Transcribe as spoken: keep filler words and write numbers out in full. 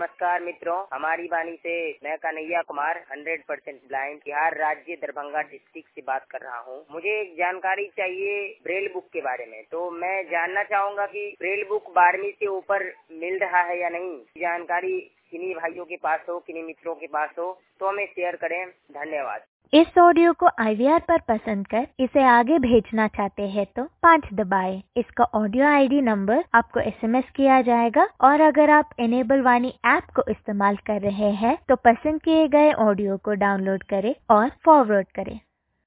नमस्कार मित्रों, हमारी वाणी से मैं Kanhaiya Kumar hundred percent blind Bihar राज्य दरभंगा डिस्ट्रिक्ट से बात कर रहा हूँ। मुझे एक जानकारी चाहिए ब्रेल बुक के बारे में, तो मैं जानना चाहूँगा कि ब्रेल बुक बारहवीं से ऊपर मिल रहा है या नहीं। जानकारी किन्हीं भाइयों के पास हो, किन्हीं मित्रों के पास हो तो हमें शेयर करें। धन्यवाद। इस ऑडियो को आई वी आर पर पसंद कर इसे आगे भेजना चाहते हैं तो पाँच दबाएं। इसका ऑडियो आई डी नंबर आपको एस एम एस किया जाएगा और अगर आप इनेबल वाणी ऐप को इस्तेमाल कर रहे हैं तो पसंद किए गए ऑडियो को डाउनलोड करें और फॉरवर्ड करें।